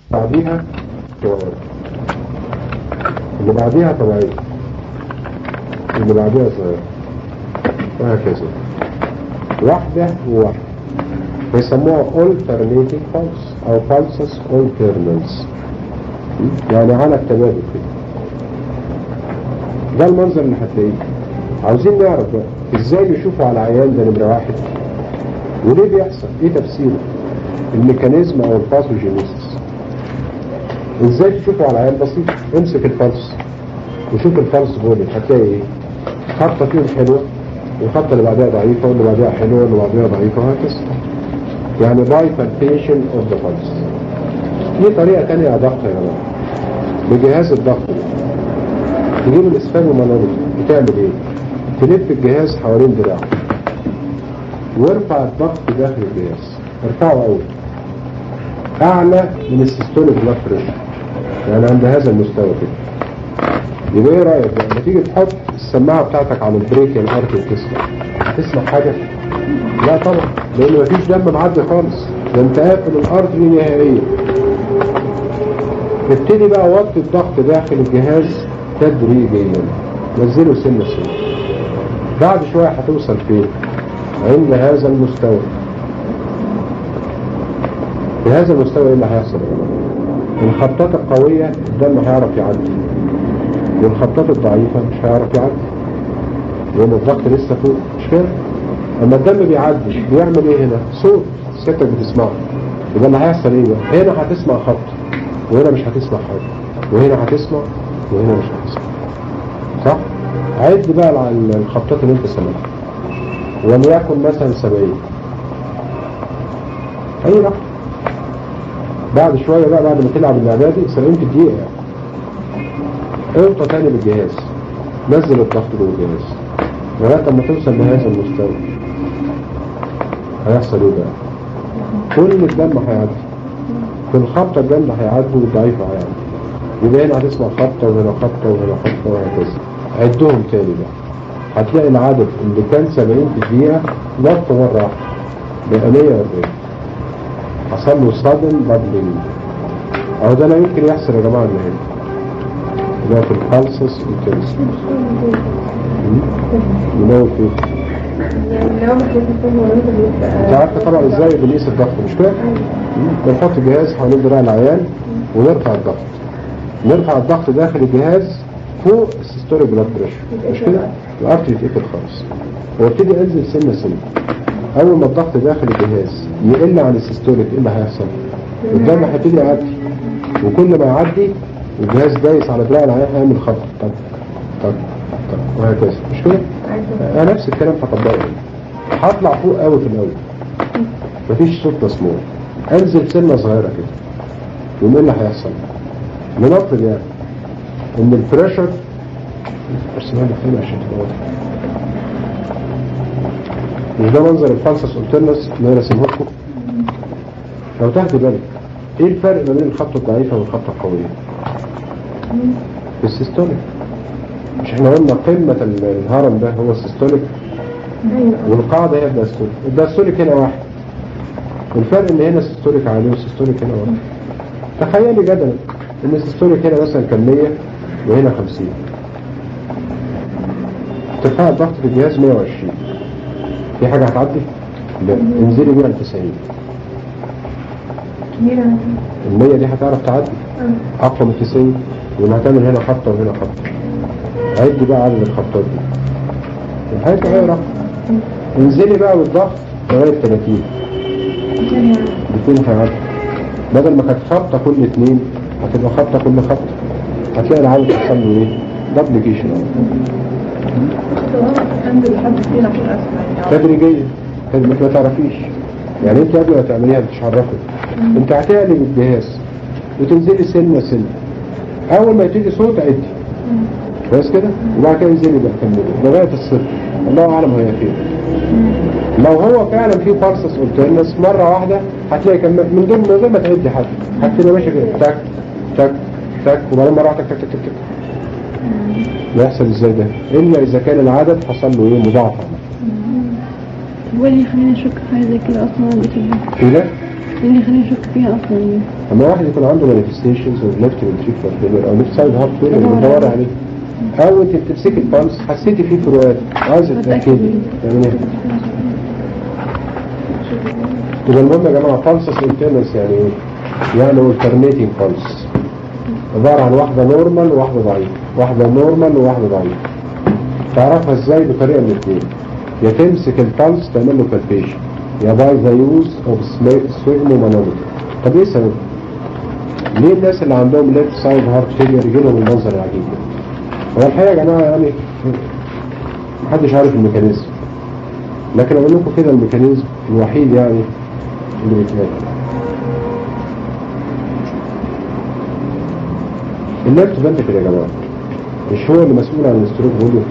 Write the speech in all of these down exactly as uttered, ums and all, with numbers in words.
بعديها طوارئ، اللي بعديها طبيعية، اللي بعديها صغيرة، وهكذا واحدة وواحدة. بيسموها alternating pulse أو pulses alternans، يعني على التبادل كده. ده المنظر اللي هتلاقيه. عاوزين نعرف بقى ازاي نشوفه على عيان ده نمرة واحد، وليه بيحصل، ايه تفسيره، الميكانيزم او الباثوجينيسيس. ازاي تشوفه على عيان بسيط؟ امسك الفلس وشوف الفلس بولي، هتلاقي ايه؟ خطة فيهم حلوة والخطة اللي بعدها ضعيفة واللي بعدها حلوة واللي بعدها ضعيفة وهكذا. يعني باي palpation of the pulse. في طريقة تانية ضغط يا جماعة بجهاز الضغط ده. تجيب الاسفالومانولوجي بتعمل ايه؟ تلف الجهاز حوالين دراعه وارفع الضغط داخل الجهاز، ارفعه قوي اعلى من السيستوليك بلاد بريشر، يعني عند هذا المستوى كده. يبقى ايه رايك بقى لما تيجي تحط السماعه بتاعتك على البريكيال ارتري وتسمع، هتسمع حاجه؟ لا طبعا، لان مفيش دم معدي خالص، ده انت قافل الارتري نهائيا. ابتدي بقى وطي الضغط داخل الجهاز تدريجيا، نزله سنه سنه. بعد شويه هتوصل فين؟ عند هذا المستوى. في هذا المستوى ايه اللي هيحصل؟ الخطات القويه الدم هيعرف يعدي، والخطات الضعيفه مش هيعرف يعدي، لان الضغط لسه فوق، مش كده؟ اما الدم بيعدي بيعمل ايه هنا؟ صوت سيادتك بتسمعه. يبقى اللي هيحصل ايه بقى؟ هنا هتسمع خط وهنا مش هتسمع حاجه، وهنا هتسمع وهنا مش هتسمع، صح؟ عد بقى على الخطات اللي انت سمعتها، وليكن مثلا سبعين، اي رقم. بعد شويه بقى بعد ما تلعب اللعبه دي سبعين في الدقيقه يعني، اربط تاني بالجهاز، نزل الضغط جوه الجهاز لغايه اما توصل لهذا المستوى. هيحصل ايه بقى؟ كل الدم هيعدي، في الخبطه الجامده هيعدي والضعيفه هيعدي. يبقى هنا هتسمع خبطه وهنا خبطه وهنا خبطه وهكذا. عدهم تاني بقى، هتلاقي العدد اللي كان سبعين في الدقيقه نط مره واحده بقى مية واربعين. حصل له صدم بابلينج. اهو ده لا يمكن يحصل يا جماعه النهارده، ده في البالسس والتنس. يناول فيه انت عارفه طبعا ازاي بنقيس الضغط، مش كده؟ بنحط الجهاز حوالين دراع العيان ونرفع الضغط، نرفع الضغط داخل الجهاز فوق السيستوليك بلاد بريشر، مش كده؟ الارتري يتقفل خالص، وابتدي انزل سنه سنه. اول ما الضغط داخل الجهاز يقل عن السيستوليك، ايه اللي هيحصل؟ الدم هيبتدي يعدي، وكل ما يعدي الجهاز دايس على دراع العيان هيعمل خط طب طب طب وهكذا، مش كده؟ انا نفس الكلام هطبقه. هطلع فوق قوي في الاول، مفيش صوت مسموع، انزل سنه صغيره كده، يقوم ايه اللي هيحصل؟ ننطر يعني ان البريشر ارسمها لك هنا عشان تبقى واضحه. مش ده منظر الفالسس الترنس اللي انا رسمه لكم؟ لو تاخدي بالك ايه الفرق ما بين الخطه الضعيفه والخطه القويه؟ في السيستوليك. مش احنا قلنا قمه الهرم ده هو السيستوليك والقاعده هي الدايستوليك. الدايستوليك هنا واحد، الفرق ان هنا السيستوليك عالي والسيستوليك هنا واحد. تخيلي جدلا ان السيستوليك هنا مثلا كان مية وهنا خمسين، ارتفاع الضغط في الجهاز مية وعشرين، في حاجه هتعدي؟ لا، انزلي بيها ل تسعين. المية دي هتعرف تعدي اقوى من تسعين، وهتعمل هنا خطه وهنا خطه. عد بقى عدد الخطات دي، الحاجه غير رقم. انزلي بقى بالضغط لغايه ثلاثين، الاثنين هيعدي. بدل ما كانت خطه كل اثنين هتبقى خطه كل خطه، هتلاقي العدد حصل له ايه؟ دبليكيشن. تدريجيا ما تعرفيش يعني. انت قبل ما تعمليها مش عرفت، انت هتقلب الجهاز وتنزلي سنه سنه. اول ما يجي صوت عدي بس كده، وبعد كده ينزلي بقى كملي لغايه الصفر. الله اعلم هي فين. لو هو فعلا في فالسس الترنس مره واحده هتلاقي كم من دون من غير ما تعدي حد، هتلاقي ماشي كده تك تك تك، وبعدين مره واحده تك تك تك تك. يحصل ازاي ده؟ الا اذا كان العدد حصل له ايه؟ مضاعفه. هو اللي يخليني اشك في حاجه زي كده اصلا بتبقى كده اللي يخليني اشك فيها اصلا يعني. اما واحد يكون عنده مانيفستيشنز اوف ليفت فنتريكولار فيلير او ليفت سايد هارت فيلير بندور عليه، او انت بتمسكي البلس حسيتي فيه فروقات عايزه تتاكدي تعملي ايه؟ يبقى المهم يا جماعه بالسس انترنس يعني ايه؟ يعني alternating pulse عباره عن واحده نورمال وواحده ضعيفه، واحده نورمال وواحده ضعيفه. تعرفها ازاي؟ بطريقه من الاثنين، يا تمسك البلس تعمل له بالبيشن، يا باي ذا يوز اوف سفيجمومانومتر. طب ايه سبب؟ ليه الناس اللي عندهم ليفت سايد هارت فيلير يجي لهم المنظر العجيب ده؟ هو الحقيقه يا جماعه يعني محدش عارف الميكانيزم، لكن اقول لكم كده الميكانيزم الوحيد يعني اللي بيتقال. الليفت فنتريكل يا جماعه مش هو اللي مسؤول عن الستروك فوليوم؟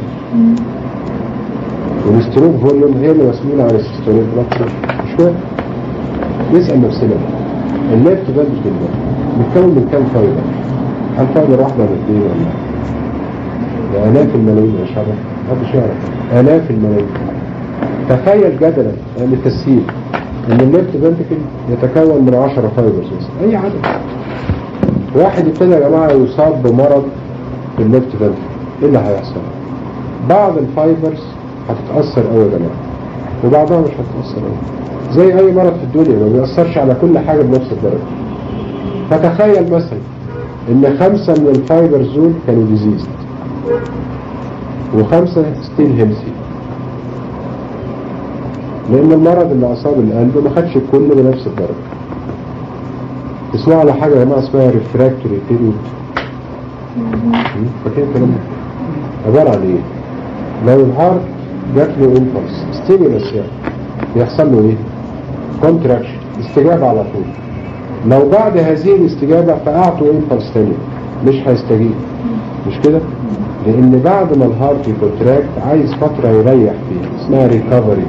والستروك فوليوم هي اللي مسؤوله عن السيستوليك بلاد، مش كده؟ نسال نفسنا الليفت فنتريكل ده متكون من كام فايبر؟ هل فايبر واحده ولا اثنين ولا ده آلاف الملايين يا شباب؟ محدش يعرف، آلاف الملايين. تخيل جدلا للتسهيل ان الليفت فنتريكل يتكون من عشرة فايبرز مثلا، اي عدد. واحد ابتدى يا جماعه يصاب بمرض في الليفت فنتريكل، ايه اللي هيحصل؟ بعض الفايبرز هتتاثر قوي يا جماعه وبعضها مش هتتاثر قوي، زي اي مرض في الدنيا ما بيأثرش على كل حاجه بنفس الدرجه. فتخيل مثلا ان خمسه من الفايبرز دول كانوا ديزيزد وخمسه ستيل هيلثي، لان المرض اللي اصاب القلب ما خدش الكل بنفس الدرجه. تسمعوا على حاجه يا جماعه اسمها ريفراكتوري بيريود، فاكرين الكلام ده؟ عباره عن ايه؟ لو الهارت جات له امبلس ستيمولس يعني بيحصل له ايه؟ كونتراكشن، استجابه على طول. لو بعد هذه الاستجابه فاعطوا امبلس تاني مش هيستجيب، مش كده؟ لان بعد ما الهارت يكونتراكت عايز فتره يريح فيها اسمها ريكفري.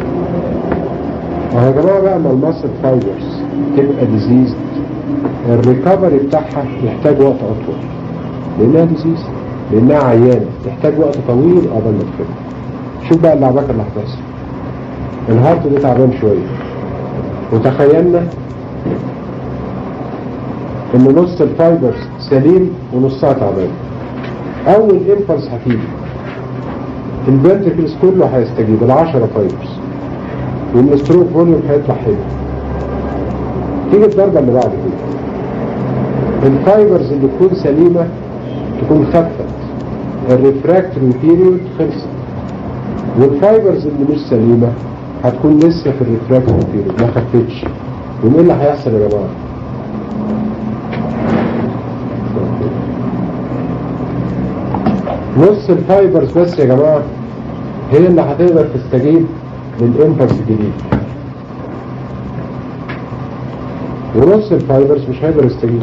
ويا جماعه بقى ما الماسل فايبرز تبقى ديزيز، الريكفري بتاعها يحتاج وقت اطول لانها ديزيز، لانها عيانه تحتاج وقت طويل قبل ما تفك. شوف بقى اللعبكه اللي هتحصل، الهارت ده تعبان شويه وتخيلنا ان نص الفايبرز سليم ونصها تعبان. اول امبلس هتيجي الفنتريكلز كله هيستجيب، العشرة فايبرز، والستروك فوليوم هيطلع حلو. تيجي الضربه اللي بعد كده الفايبرز اللي تكون سليمه تكون خفت، الريفراكتوري بيريود خلصت، والفايبرز اللي مش سليمه هتكون لسه في الريفراكتوري بيريود ما خفتش. وايه اللي هيحصل يا جماعه؟ نص الفايبرز بس يا جماعه هي اللي هتقدر تستجيب للامبلس الجديد، ونص الفايبرز مش هيقدر يستجيب.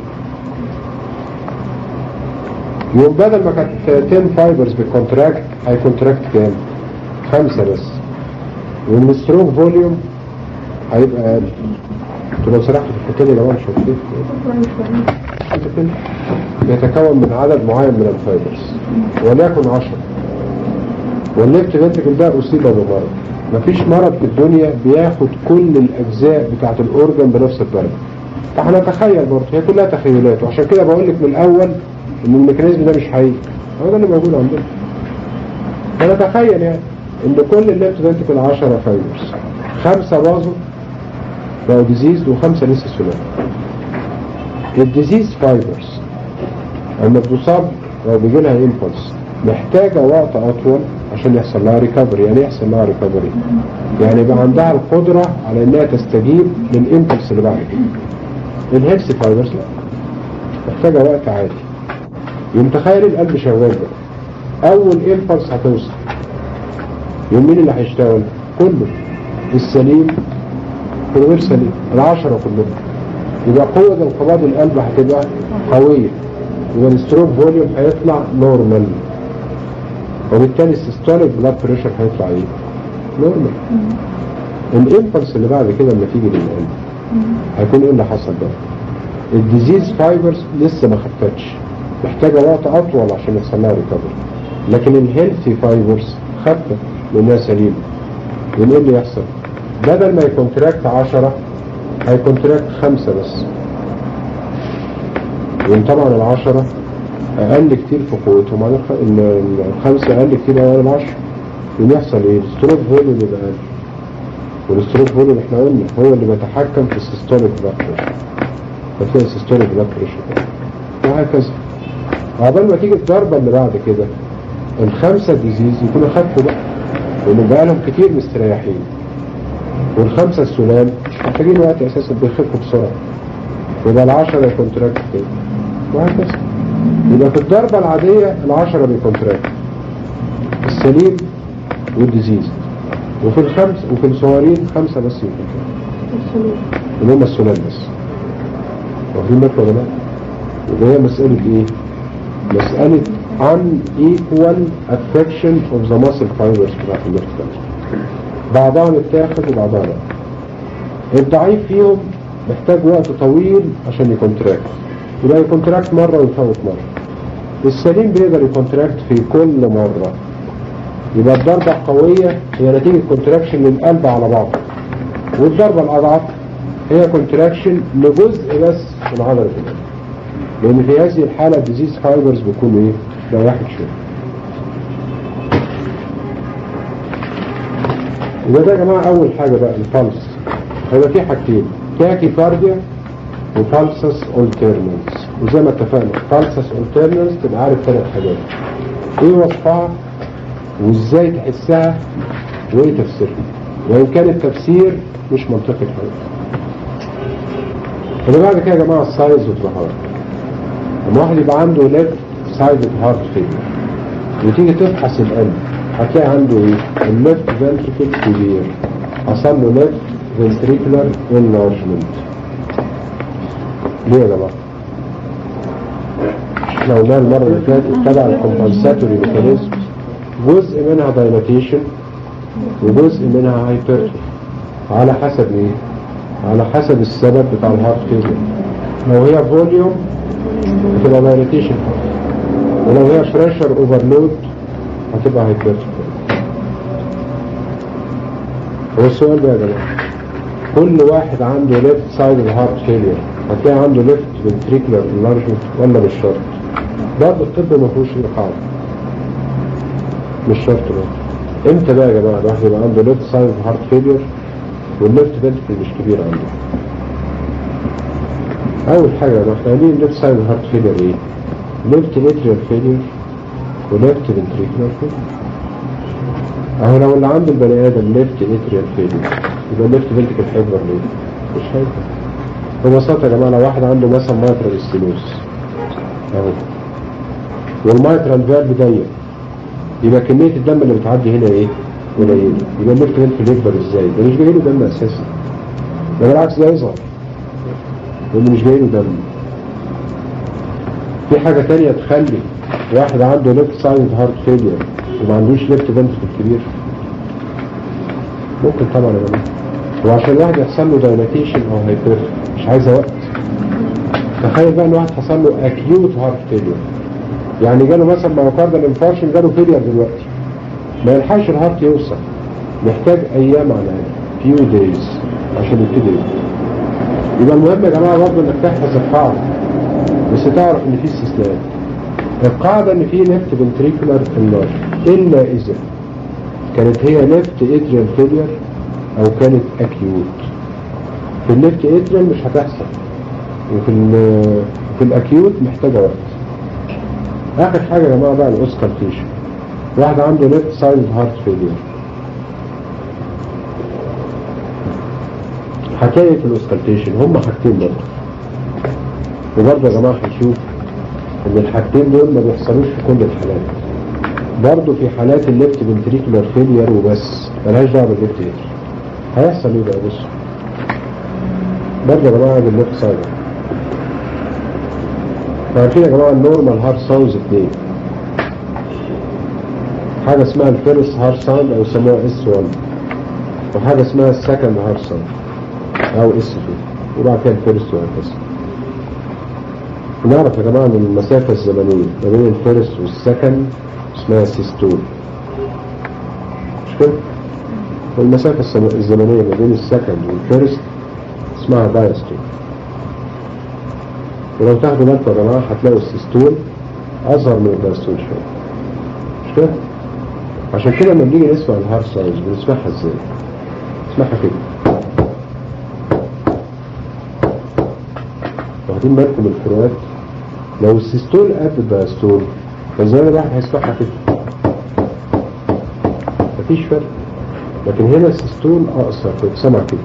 يوم بدل ما كانت عشرة فايبرز بالكونتراكت هيكونتراكت كام؟ خمسة بس، والستروك فوليوم هيبقى اقل. انتوا لو سرحتوا في الحته دي يا جماعه مش هتفهم. يتكون من عدد معين من الفايبرز وليكن عشرة، والليفت فنتريكل ده اصيب بمرض. مفيش مرض في الدنيا بياخد كل الاجزاء بتاعت الاورجن بنفس الدرجه. فاحنا نتخيل برضه، هي كلها تخيلات، وعشان كده بقول لك من الاول ان الميكانيزم ده مش حقيقي، هو ده اللي موجود عندنا. فنتخيل يعني ان كل الليفت فنتريكل عشرة فايبرز، خمسه باظوا بقوا ديزيز وخمسه لسه سلام. الديزيز فايبرز اما بتصاب او بيجي لها امبلس محتاجه وقت اطول عشان يحصل لها ريكفري. يعني يحصل لها ريكفري يعني يبقى عندها القدره على انها تستجيب للامبلس اللي بعد كده. الهيلث فايبرز لا، محتاجه وقت عادي. يوم تخيل القلب شغال بقى، اول امبلس هتوصل، يوم مين اللي هيشتغل؟ كله، السليم والغير سليم، العشرة كلهم. يبقى قوة انقباض القلب هتبقى قوية، والستروك فوليوم هيطلع نورمال، وبالتالي السيستوليك بلاد بريشر هيطلع ايه؟ نورمال. الامبلس اللي بعد كده لما تيجي للقلب هيكون ايه اللي حصل بقى؟ الديزيز فايبرز لسه ما خفتش، محتاجة وقت اطول عشان يحصل لها ريكفري. لكن الهيلثي فايبرز خفت لانها سليمة. ايه اللي يحصل؟ بدل ما يكونتراكت عشرة هيكونتراكت خمسة بس، لأن طبعا العشرة أقل كتير في قوتهم عن الخمسة، أقل كتير أوي عن العشرة. يحصل إيه؟ الستروك فوليوم يبقى أقل، والستروك فوليوم إحنا قلنا هو اللي بيتحكم في السيستوليك بلاد بريشر، فتلاقي السيستوليك بلاد بريشر وهكذا. عقبال ما تيجي الضربة اللي بعد كده الخمسة ديزيز يكونوا خفوا بقى، لأن بقى لهم كتير مستريحين، والخمسة السلام مش محتاجين وقت أساسا، بيخفوا بسرعة، يبقى العشرة يكونتراكت تاني وهكذا. يبقى في الضربة العادية العشرة بيكونتراكت السليم والديزيز، وفي الخمس وفي الصغيرين خمسة بس يكونتراكت اللي هم السلام بس. واخدين بالكم ولا لا؟ يبقى هي مسألة ايه؟ مسألة unequal affection of the muscle fibers بتاعت النيرف، بعضها متاخد وبعضها لا. الضعيف فيهم محتاج وقت طويل عشان يكونتراكت، يبقى يكونتراكت مرة ويفوت مرة. السليم بيقدر يكونتراكت في كل مرة. يبقى الضربة القوية هي نتيجة كونتراكشن للقلب على بعضه، والضربة الأضعف هي كونتراكشن لجزء بس من عضلة القلب، لأن في هذه الحالة الديزيز فايبرز بيكون ايه؟ ريحت شوية. يبقى ده يا جماعة أول حاجة بقى البالس. هيبقى في حاجتين، تاكي كارديا وبالسس اولترنانس، وزي ما اتفقنا بالسس اولترنانس تبقى عارف ثلاث حاجات، ايه وصفها وازاي تحسها وايه تفسيرها، وان كان التفسير مش منطقي الحقيقة. اللي بعد كده يا جماعة السايز والظهار. لما واحد يبقى عنده ليفت سايد هارت فيلير وتيجي تفحص القلب هتلاقي عنده ايه؟ الليفت فنتريكل كبير، حصل له ليفت فنتريكولار انلارجمنت. ليه يا جماعة؟ احنا قلنا المرة اللي فاتت تبع الكومبنساتوري ميكانيزم جزء منها دايلاتيشن وجزء منها هايبرتروفي، على حسب ايه؟ على حسب السبب بتاع الهارت فيلير. لو هي فوليوم هتبقى دايلاتيشن، ولو هي بريشر اوفرلود هتبقى هايبرتروفي. هو السؤال ده يا جماعة، كل واحد عنده ليفت سايد الهارت فيلير هتلاقي عنده ليفت فنتريكولار انلارجمنت ولا مش شرط؟ برضه الطب ما فيهوش قاعدة، مش شرط بقى. امتى بقى يا جماعة الواحد يبقى عنده ليفت سايد هارت فيلير والليفت فنتريكل مش كبير عنده؟ أول حاجة احنا قايلين الليفت سايد هارت فيلير ايه؟ ليفت اتريال فيلير وليفت فنتريكولار فيلير. اهو لو اللي عنده البني ادم ليفت اتريال فيلير يبقى الليفت فنتريكل هيكبر ليه؟ مش هيكبر. ببساطة يا جماعة لو واحد عنده مثلا مايترال ستينوز اهو والمايترال فالف ضيق، يبقى كمية الدم اللي بتعدي هنا ايه؟ قليلة، يبقى الليفت فنتريكل يكبر ازاي؟ ده مش جاي له دم اساسا، ده بالعكس ده يصغر لأنه مش جاي له دم. في حاجة تانية تخلي واحد عنده ليفت سايد هارت فيلير وما عندوش ليفت فنتريكل كبير؟ ممكن طبعا يا جماعة، وعشان الواحد يحصل له دايلاتيشن او هايبر مش عايزة وقت. تخيل بقى ان واحد حصل له اكيوت هارت فيلير، يعني جاله مثلا مايوكاردال انفاركشن، جاله فيلير دلوقتي ما يلحقش الهارت يوصل، محتاج ايام على فيو دايز عشان يبتدي. يبقى المهم يا جماعة برضه انك تحفظ القاعدة، بس تعرف ان في استثناءات. القاعدة ان في ليفت فنتريكولار انلارج الا اذا كانت هي ليفت اتريال فيلير او كانت اكيوت. في الليفت اتريال مش هتحصل، وفي في الاكيوت محتاجة وقت. اخر حاجة يا جماعة بقى الاوسكالتيشن. واحد عنده ليفت سايد هارت فيلير هتلاقي في الاوسكالتيشن هما حاجتين برضه، وبرضه يا جماعة هنشوف ان الحاجتين دول ما بيحصلوش في كل الحالات. برضه في حالات الليفت فنتريكولار فيلير وبس ملهاش دعوه بالليفت اتريال هيحصل ايه بقى؟ بص برضه يا جماعة بالليفت سايد عارفين يا جماعة النورمال هارت ساوندز اتنين، حاجة اسمها الفيرست هارت ساوند او يسموها اس واحد، وحاجة اسمها السكند هارت ساوند او اس اتنين، وبعد كده الفيرست وهكذا. نعرف يا جماعة ان المسافة الزمنية ما بين الفيرست والسكند اسمها سيستول، مش كده؟ والمسافة الزمنية ما بين السكند والفيرست اسمها دايستول. ولو تاخدوا بالكم يا جماعه هتلاقوا السيستول اصغر من الدايستول شويه، مش كده؟ عشان كده لما نيجي نسمع الهارت ساوند بنسمعها ازاي؟ نسمعها كده. واخدين بالكم من الفروقات؟ لو السيستول قد الدايستول فازاي الواحد هيسمعها كده؟ مفيش فرق. لكن هنا السيستول اقصر فبتسمع كده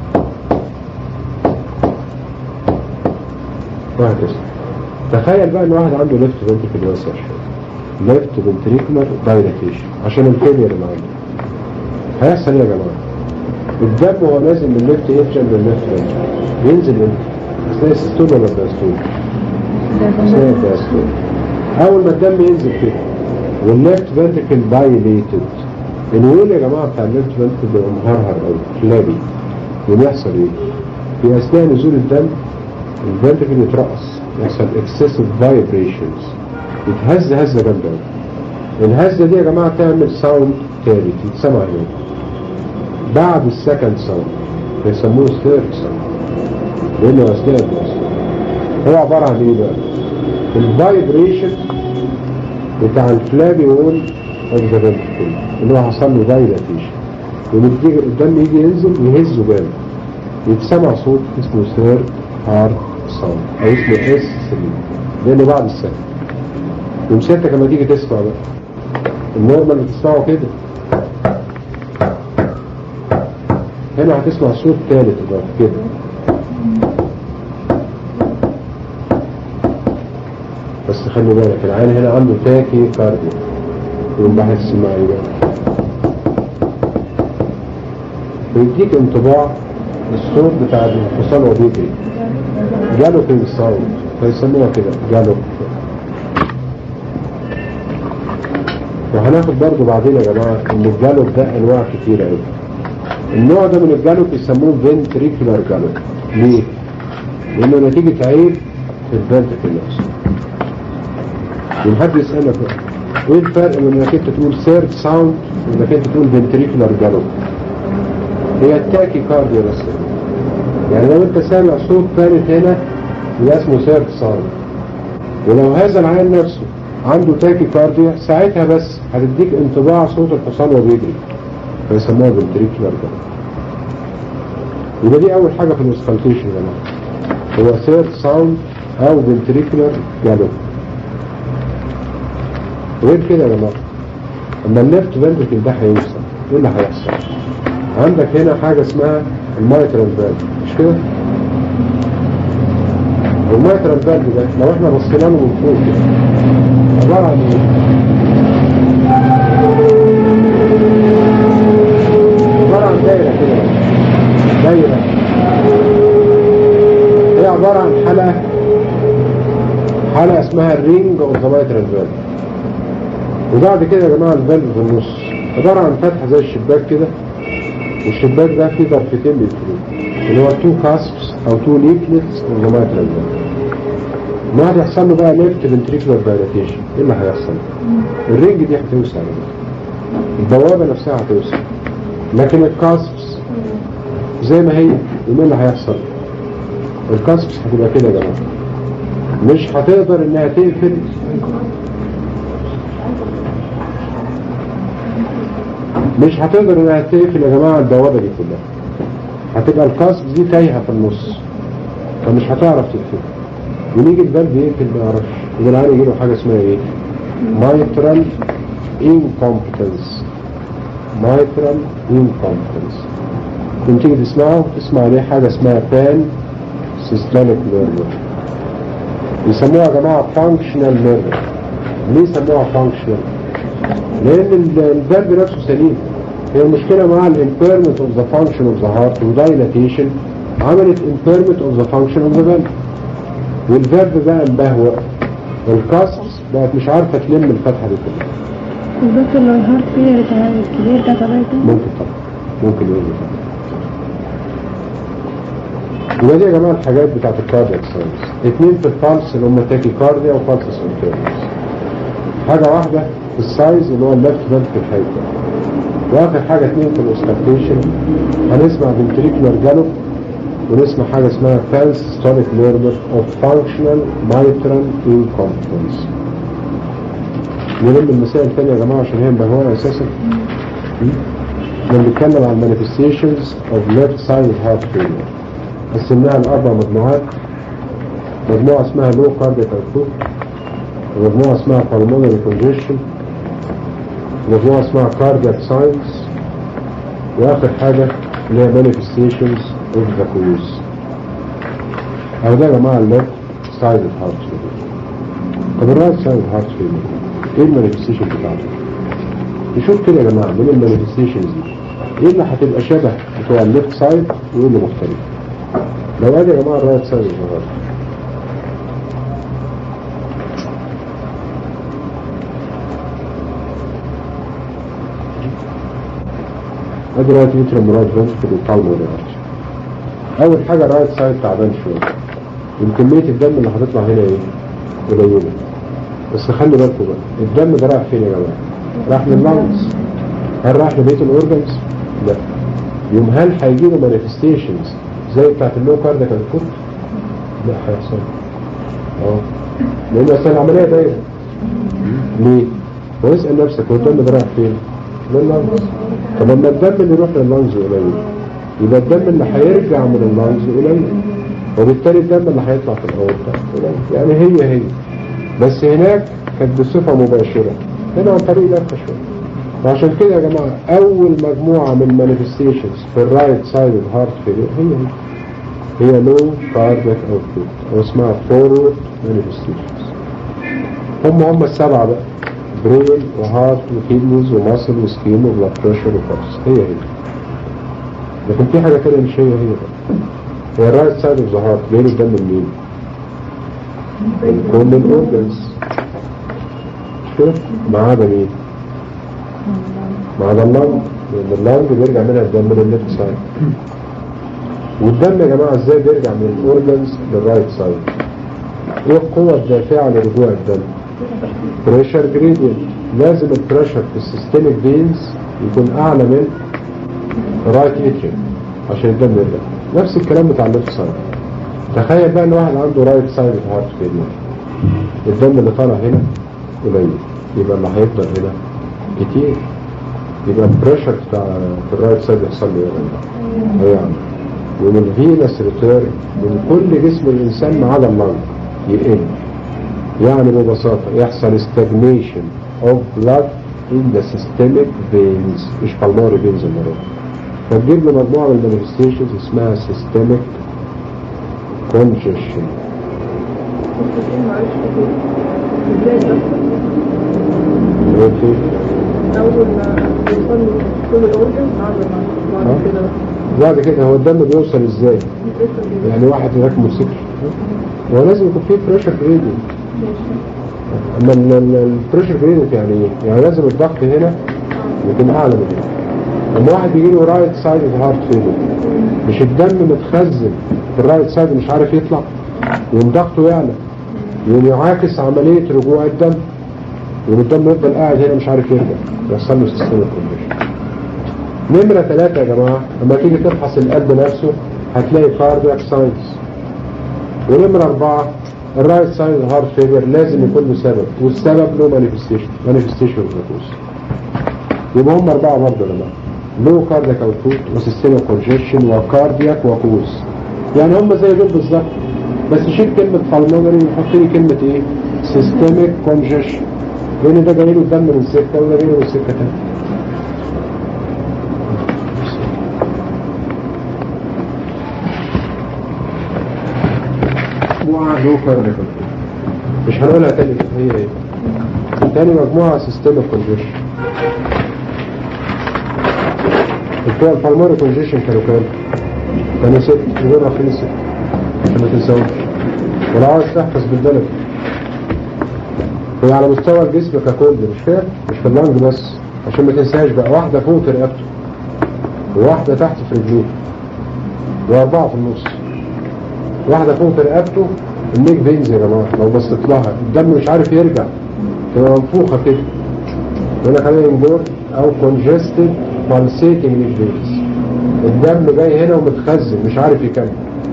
وهكذا. تخيل بقى ان واحد عنده ليفت فنتريكل واسع شويه، ليفت فنتريكولار دايلاتيشن عشان الفيلير اللي عنده. هيحصل ايه يا جماعه؟ الدم هو نازل من الليفت اتريم للليفت فنتريكل ينزل امتى؟ اثناء السيستول ولا الدايستول؟ اثناء الدايستول. اول ما الدم ينزل كده والليفت فنتريكل دايليتد، الويل يا جماعه بتاع الليفت فنتريكل بيبقى مهرهر قوي فلابي. وبيحصل ايه؟ في اثناء نزول الدم الفنتريكل يترقص، يحصل اكسسيف فايبريشنز، يتهز هزه جامده قوي. الهزه دي يا جماعه تعمل ساوند ثالث يتسمع هنا بعد السكند ساوند، بيسموه ثيرد ساوند لانه اثناء الدراسه. هو عباره عن ايه بقى؟ الفايبريشن بتاع الفلابي وول اوف ذا فنتريكل اللي هو حصل له دايلاتيشن، وبتيجي الدم يجي ينزل يهزه جامد، يتسمع صوت اسمه ثيرد هارت ساوند او اسمه اس ثلاثة لانه بعد السنة. ومسيرتك لما تيجي تسمع بقى النورمال بتسمعه كده، هنا هتسمع صوت ثالث بقى كده. بس خلي بالك العين هنا عنده تاكي كارديو، يقوم بحس معي بقى ويديك انطباع الصوت بتاع الانفصال وهو بيجري، جالوبينج ساوند فيسموها كده جالوب. وهناخد برضو بعدين يا جماعه ان الجالوب ده انواع كتيره قوي. النوع ده من الجالوب يسموه فنتريكولار جالوب. ليه؟ لانه نتيجه عيب في الفنتريكل نفسه. من حد يسالك ايه الفرق بين انك انت تقول ثيرد ساوند وانك انت تقول فنتريكولار جالوب؟ هي التاكي كارديا بس. يعني لو انت سامع صوت ثالث هنا يبقى اسمه ثيرد ساوند، ولو هذا العيان نفسه عنده تاكي كارديا ساعتها بس هتديك انطباع صوت الحصان وهو بيجري فيسموها فنتريكولار جالوب. يبقى دي اول حاجه في الاسكالتيشن يا جماعه، هو ثيرد ساوند او فنتريكولار جالوب. غير كده يا جماعه اما الليفت فنتريكل ده هيوصل ايه اللي هيحصل؟ عندك هنا حاجه اسمها المايترال فالف، مش كده؟ المايترال فالف ده لو احنا بصينا له من فوق كده عباره عن ايه؟ عباره عن دايره كده، دايره هي عباره عن حلقه حلقه اسمها الرينج اوف ذا مايترال فالف. وبعد كده يا جماعه الفالف في النص عباره عن فتحه زي الشباك كده، والشباك ده فيه ضرفتين بيدخلوا اللي هو تو كاسبس او تو ليفلتس اوف ذا مايترال فالف. ما هيحصل له بقى ليفت فنتريكولار دايلاتيشن، ايه اللي هيحصل؟ الرينج دي هتوسع، البوابه نفسها هتوسع، لكن الكاسبس زي ما هي. ايه اللي هيحصل؟ الكاسبس هتبقى كده يا جماعه، مش هتقدر انها تقفل مش هتقدر انها تقفل يا جماعه البوابه دي كلها. هتبقى الكاسب دي تايهه في النص فمش هتعرف تقفل، ونيجي البلب يقفل ما يعرفش. يبقى العيان يجي له حاجه اسمها ايه؟ مايترال انكومبتنس. مايترال انكومبتنس كنت تيجي تسمعه تسمع عليه حاجه اسمها بان سيستوليك نيرف. يسموها يا جماعه فانكشنال نيرف. ليه سموها فانكشنال؟ لان الفالف نفسه سليم. هي المشكله مع الامبيرمنت اوف ذا فانكشن اوف ذا هارت ودايلاتيشن عملت امبيرمنت اوف ذا فانكشن اوف ذا فالف، والفالف بقى مبهوأ، والكاسبس بقت مش عارفه تلم الفتحه دي كلها. الدكتور لو الهارت فيلير كبير ده طبيعي؟ ممكن طبعا، ممكن يقول لي. يبقى دي يا جماعه الحاجات بتاعت الكاردياك ساينس. اثنين في الفالس اللي هم تاكي كارديا وفالس انترنس. حاجه واحده في السايز اللي هو الليفت فنتريكل هايبر. واخر حاجه اثنين في الاوسكالتيشن هنسمع فنتريكولار جالوب ونسمع حاجة اسمها false systolic murmur of functional mitral incompetence. نلم المسائل الثانية يا جماعة عشان هي مبهورة أساسا. احنا بنتكلم عن manifestations of left side heart failure. قسمناها لأربع مجموعات. مجموعة اسمها low cardiac output، ومجموعة اسمها pulmonary congestion، ومجموعة اسمها cardiac signs، وآخر حاجة اللي هي manifestations of the cause. أو ده يا جماعة left side heart failure. طب الرايت سايد heart failure ايه المانيفستيشن بتاعته؟ نشوف كده يا جماعة من المانيفستيشنز دي ايه اللي هتبقى شبه بتوع الليفت سايد وايه اللي مختلف. لو ادي يا جماعة الرايت سايد ظهر، ادي رايت يوترم رايت فنتركل والبالمونري ارتري. اول حاجة الرايت سايد تعبان شوية، وكمية الدم اللي هتطلع هنا ايه؟ قليلة. بس خلي بالكم بقى الدم ده رايح فين يا جماعة؟ راح لللانجز. هل راح لبيت الاورجنز؟ لا. يوم هل هيجي له مانيفستيشنز زي بتاعت اللو كاردياك اوتبوت؟ لا هيحصل. اه لان اصل العملية دايرة. ليه؟ واسأل نفسك هو الدم ده رايح فين؟ لللانجز. طب لما الدم اللي يروح لللانجز قليل يبقى الدم اللي هيرجع من اللانجز قليل، وبالتالي الدم اللي هيطلع في الاورطة قليل. يعني هي هي بس هناك كانت بصفة مباشرة، هنا عن طريق لفة شوية. وعشان كده يا جماعة أول مجموعة من مانيفستيشنز في الرايت سايد هارت فيلير هي هي لو كاردياك اوتبوت أو اسمها فورورد مانيفستيشنز. هم هم السبعة بقى، برين وهارت وكيدنيز وماسل وسكين وبلاد بريشر وفرس، هي هي. لكن في حاجة تانية مش هي هي بقى. هي الرايت سايد اوف ذا هارت جاي له الدم منين؟ من كل الاورجنز كده ما عدا مين؟ ما عدا اللنج، لان اللنج بيرجع منها الدم للليفت سايد. والدم يا جماعه ازاي بيرجع من الاورجنز للرايت سايد؟ ايه القوه الدافعه لرجوع الدم؟ بريشر جريدينت. لازم البريشر في السيستميك فينز يكون اعلى من الرايت اتريوم عشان الدم يرجع. نفس الكلام بتاع الليفت سايد. تخيل بقى ان واحد عنده رايت سايد هارت فيلير، الدم اللي طالع هنا قليل، يبقى اللي هيفضل هنا كتير، يبقى البريشر بتاع في الرايت سايد يحصل له ايه؟ هيعمل ومن الفينس ريتيرن من كل جسم الانسان ما عدا اللنج يقل. يعني ببساطه يحصل stagnation of blood in the systemic veins، مش pulmonary veins المرة. فتجيب له مجموعه من المانيفستيشنز اسمها systemic congestion. أول ما بيوصل كل الأورجن بعد كده بعد كده هو الدم بيوصل ازاي؟ يعني واحد راكب موتوسيكل هو لازم يكون فيه بريشر جريدينت. اما البريشر جريدينت يعني ايه؟ يعني لازم الضغط هنا يكون اعلى من هنا. اما واحد يجي له رايت سايد هارت فيلير، مش الدم متخزن في الرايت سايد مش عارف يطلع، يقوم ضغطه يعلى، يقوم يعاكس عملية رجوع الدم، يقوم الدم يفضل قاعد هنا مش عارف يرجع، يحصل له سيستم كونديشن. نمرة ثلاثة يا جماعة لما تيجي تفحص القلب نفسه هتلاقي كاردياك ساينز. ونمرة أربعة الرايت سايد هارت فيلير لازم يكون له سبب، والسبب له مانيفستيشن مانيفستيشن اوف. يبقى هم أربعة برضه يا جماعة، لو كاردياك اوتبوت وسيستم كونجيشن وكاردياك وكوز. يعني هم زي دول بالظبط، بس شيل كلمة بالمونري وحط لي كلمة ايه؟ سيستميك كونجيشن، لأن ده جاي له الدم من سكة وده جاي له من سكة تانية. مجموعة لو كاردياك مش هنقولها تاني، هي ايه؟ تاني مجموعة سيستميك كونجيشن. بتوع البالمونري كونجيشن كانوا كام؟ كانوا ست، دول رافعين ست عشان ما تنساوش. ولو عاوز تحفظ بالبلد هي على مستوى الجسم ككل، مش كده؟ مش في اللنج بس عشان ما تنساش بقى. واحدة فوق في رقبته وواحدة تحت في رجليه وأربعة في النص. واحدة فوق في رقبته النيك فينز يا جماعة، لو بصيت لها الدم مش عارف يرجع، تبقى منفوخة كده، يقول لك عليها انجور أو congested pulsating neck veins. الدم جاي هنا ومتخزن مش عارف يكمل،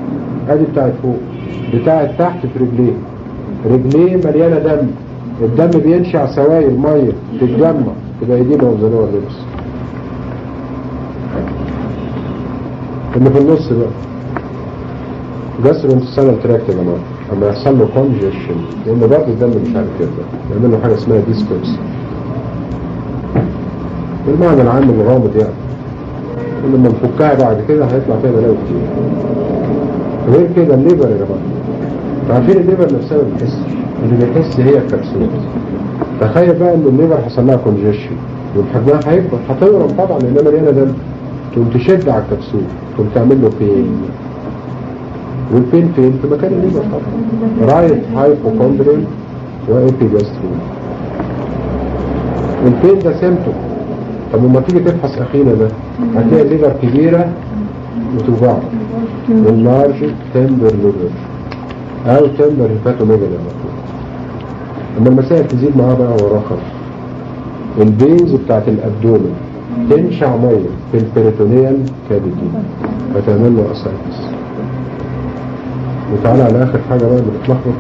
ادي بتاعت فوق، بتاعت تحت في رجليه، رجليه مليانة دم، الدم بينشع سوائل مية تتجمع تبقى ايدينا وزنوها اللبس. اللي في النص بقى جاستروانتستينال تراكت يا جماعة، اما يحصل له كونجيشن لان برضه الدم مش عارف كده يعمل له حاجة اسمها ديسبيبسي بالمعنى العام الغامض يعني. لما نفكها بعد كده هيطلع فيها بلاوي كتير. غير كده الليبر يا جماعة، عارفين الليبر نفسها ما بتحسش، اللي بيحس هي الكبسولات. تخيل بقى ان الليبر حصل لها كونجيشن وحجمها هيكبر، هتورم طبعا لانها مليانه دم، تقوم تشد على الكبسول تقوم تعمل له بين، والبين فين؟ في مكان الليبر طبعا، رايت هايبوكوندريال وإيبيجاسترين. البين ده سيمتوم. طب لما تيجي تفحص اخينا ده هتلاقي الليبر كبيره وتوجعه، اللارج تندر ليبر او تندر هيباتوميجالي. اما المسائل تزيد معاه بقى وراخر، البينز بتاعت الابدومن تنشع ميه في البريتونيال كافيتي فتعمل له اسايتس. وتعالى على اخر حاجه بقى اللي بتلخبط،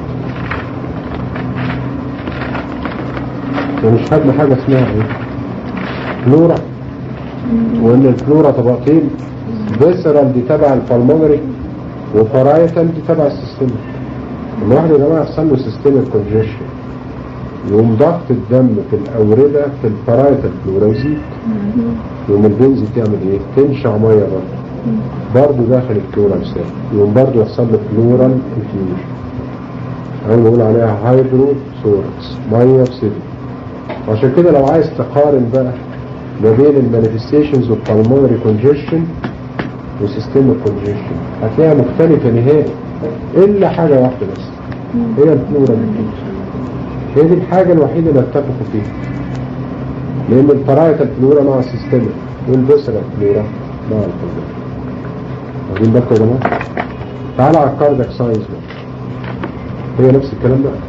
ومش خدنا حاجه اسمها ايه؟ فلورا، وان الفلورا طبقتين، فيسرال دي تبع البلمونري وفرايتال دي تبع السيستم. الواحد يا جماعه يحصل له سيستميك كونجيشن يقوم ضغط الدم في الاورده في الفرايتال فلورا يزيد، يقوم البنز تعمل ايه؟ تنشع ميه برضه برضه داخل الفلورا نفسها، يقوم برضه يحصل له فلورال انفيوجن او نقول عليها هايدرو ثوركس، ميه في صدر. وعشان كده لو عايز تقارن بقى ما بين المانيفستيشنز والبلمونري كونجيشن وسيستميك كونجيشن هتلاقيها مختلفه نهائي الا حاجه واحده بس، هي الفلورال انفيوجن. هي دي الحاجه الوحيده اللي اتفقوا فيها، لان الفرايتال فلورا مع السيستميك والفيسرال فلورا مع الفلورا. واخدين بالكم يا جماعه؟ تعالى على الكاردياك ساينس بقى، هي نفس الكلام بقى.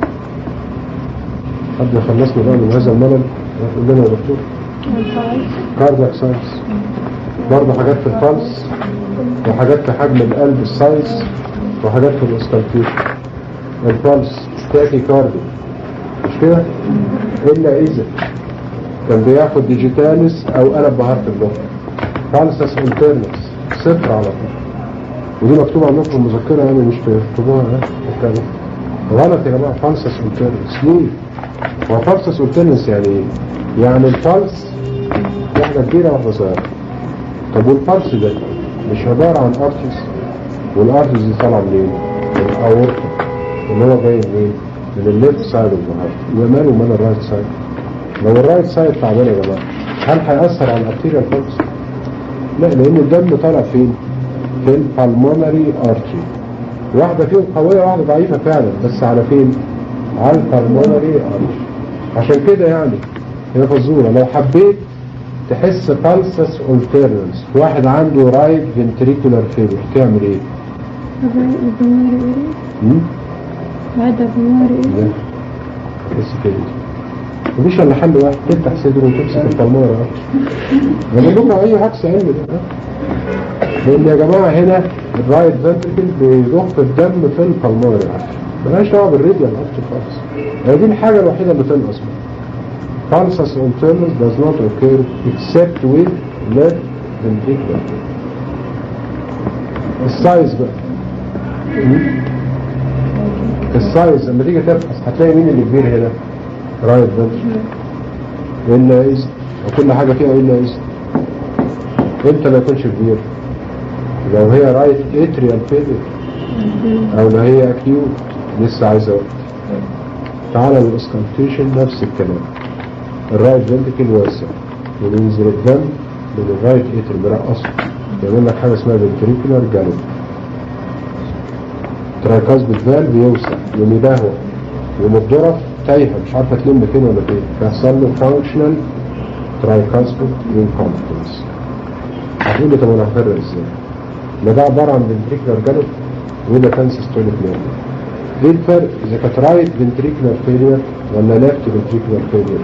حد يخلصنا بقى من هذا الملل يقول لنا يا دكتور. كاردياك ساينس برضه حاجات في الفالس وحاجات في حجم القلب الساينس وحاجات في الاسكالتيشن. الفالس ستاتي كارديو مش كده؟ الا اذا كان بياخد ديجيتاليس او قلب بهارة اللغة. فالسس انترنس صفر على طول، ودي مكتوبة عندكم في المذكرة يعني مش تكتبوها ها؟ غلط يا جماعة. فالسس انترنس ليه؟ هو فالسس انترنس يعني ايه؟ يعني الفالس واحدة كبيرة واحدة صغيرة. طب والفالس ده مش عبارة عن ارتس، والارتس دي طالعة منين؟ من الاورطة اللي هو جاي منين؟ من الليفت سايد اوف ذا هارت. يبقى ماله ومال الرايت سايد؟ لو الرايت سايد تعبان يا جماعه هل هيأثر على الارتيريال فالس؟ لا، لان الدم طالع فين؟ في البلمونري ارتري. واحده فيهم قويه واحده ضعيفه فعلا، بس على فين؟ على البلمونري ارتري. عشان كده يعني هي فزوره. لو حبيت تحس بالسس اولترنس واحد عنده رايت فنتريكولار فيلر تعمل ايه؟ هذا بنوري ايه؟ بس كده مفيش الا حل واحد، تفتح صدره وتمسك البلمونري ارتري. انا بقول لكم اي عكس علمي ده، لان يا جماعه هنا الرايت فنتريكل بيضخ الدم في البلمونري ارتري، مالهاش دعوه بالراديال ارتري خالص. هي دي الحاجه الوحيده اللي تنقص منها. Pulsus alternus does not occur except with left ventricular. السايز بقى، السايز لما تيجي تبحث هتلاقي مين اللي كبير هنا؟ رايت فنتريكل الا ايست، وكل حاجه فيها الا ايست. امتى ما يكونش كبير؟ لو هي رايت اتريال فيلر او لو هي اكيوت لسه عايزه وقت. تعالى للاسكالتيشن نفس الكلام. الرايت فنتريكل واسع وينزل الدم من الرايت اتر برقصه يعمل لك حاجه اسمها فنتريكولار جالوب. ترايكاسبيد فالف بيوسع يوم يبهوى يوم الضرف تايهه مش عارفه تلم فين ولا فين، فيحصل له فانكشنال ترايكاسبيد انكومبتنس. هتقول لي طب انا هفرق ازاي؟ ما ده عباره عن فنتريكولار جالوب وده كان سيستوليك نيرف. ايه الفرق اذا كانت رايت فنتريكولار فيلير ولا ليفت فنتريكولار فيلير؟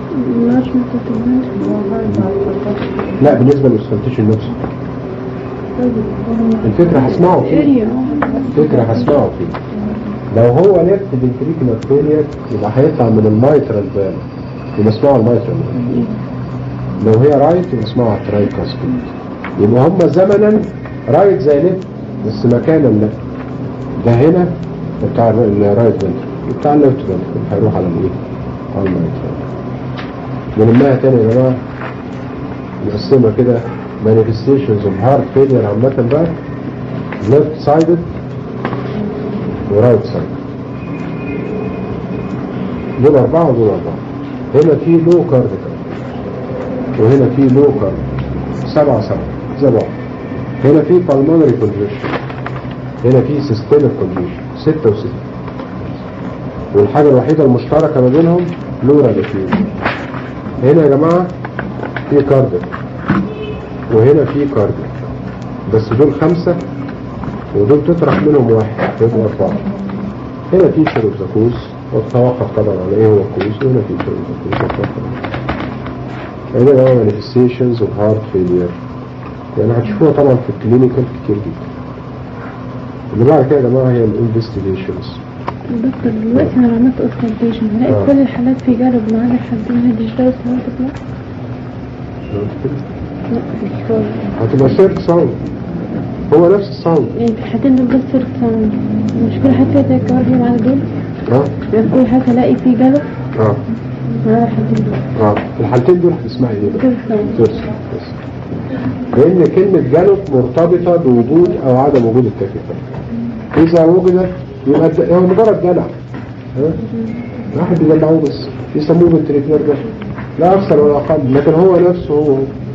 مش متتبعش. لا بالنسبه للاسكالتيشن نفسه الفكرة هسمعه فيه الفكرة هسمعه فيه لو هو ليفت فنتريكولار فيلير يبقى هيطلع من المايترال فالف يبقى اسمعوا المايترال لو هي رايت يبقى اسمعوا الترايكاسبيد يبقى هم زمنا رايت زي ليفت بس مكانا لا ده هنا بتاع الرايت فنتريكل بتاع الليفت فنتريكل هيروح على الايه؟ على المايترال. نلمها تاني يا جماعه نقسمها كده manifestations of heart failure عامة بقى left sided و right sided دول أربعة ودول أربعة. هنا في low cardiac وهنا في low cardiac سبعة سبعة زي بعض. هنا في pulmonary congestion هنا في systemic congestion ستة وستة. والحاجة الوحيدة المشتركة ما بينهم pleural effusion. هنا يا جماعة في cardiac وهنا في كاردياك بس دول خمسة ودول تطرح منهم واحد تبقى أربعة. هنا في شيروزاكوز وتتوقف طبعا على ايه هو الكوز وهنا في شيروزاكوز وتتوقف. هنا بقى manifestations of heart failure يعني هتشوفوها طبعا في الكلينيكال كتير جدا. اللي بعد كده يا جماعة هي الانفستيجيشنز. دكتور دلوقتي انا عملت اوسكالتيشن هلاقي آه. كل الحالات في جانب ما عدا حالتين ديجيتال ساوند هتبقى سيرت ساوند هو نفس الساوند يعني في الحالتين دول بس سيرت ساوند مش كل حاجة فيها تكرار مع دول اه يعني كل حاجة هلاقي فيه جانب اه مع الحالتين دول اه الحالتين دول هتسمعي ايه بقى؟ سيرت ساوند سيرت ساوند لان كلمة جانب مرتبطة بوجود او عدم وجود التكييفات. اذا وجدت يبقى هو مجرد دلع ها واحد بيدلعوه بس يسموه بالتريكلر ده لا اكثر ولا اقل لكن هو نفسه هو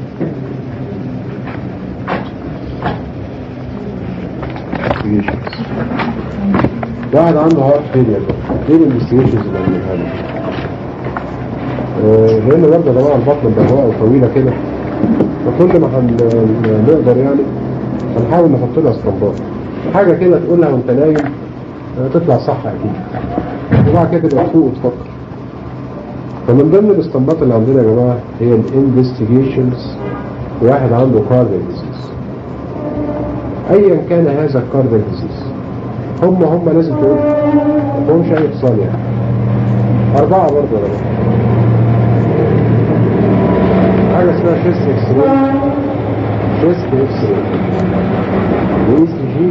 واحد عنده هارت فيلير ايه الانفستيجيشنز اللي بنعملها له؟ لان برضه يا جماعه البطن بهواء وطويله كده فكل ما هنقدر يعني هنحاول نحط لها اسطمبات حاجه كده تقولها وانت نايم تطلع صح اكيد وبعد كده تبقى تفوق وتفكر. فمن ضمن الاستنباط اللي عندنا يا جماعه هي الانفستيجيشنز. واحد عنده كاردياك ديزيز ايا كان هذا الكاردياك ديزيز هم هم لازم تقول ما فيهمش اي اتصال يعني. اربعه برضه يا جماعه حاجه اسمها شيست اكس راي شيست اكس راي واي سي جي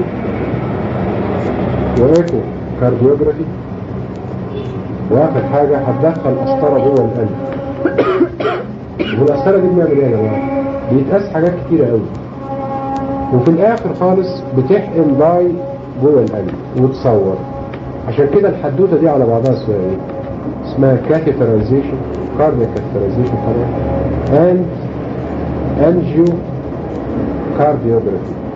وايكو كارديوجرافي. واخر حاجة هتدخل قسطرة جوه القلب. والقسطرة دي بنعمل ايه يا جماعة؟ بيتقاس حاجات كتيرة قوي وفي الاخر خالص بتحقن داي جوه القلب وتصور. عشان كده الحدوتة دي على بعضها اسمها ايه؟ اسمها كاثيترايزيشن كاردياك كاثيترايزيشن طبعا and انجيو كارديوجرافي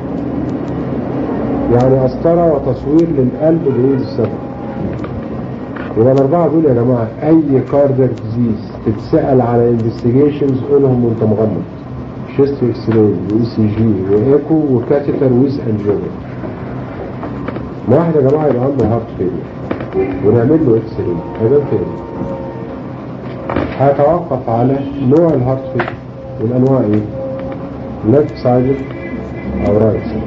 يعني قسطرة وتصوير للقلب بإيد السبب. يبقى الأربعة دول يا جماعة أي كاردياك ديزيز تتسأل على انفستيجيشنز قولهم وأنت مغمض. شيست اكس راي وإي سي جي وإيكو وكاتيتر ويز أنجيوجرافي. واحد يا جماعة يبقى عنده هارت فيلير ونعمل له اكس راي هيبان فين؟ هيتوقف على نوع الهارت فيلير والأنواع إيه؟ ليفت سايد أو رايت سايد.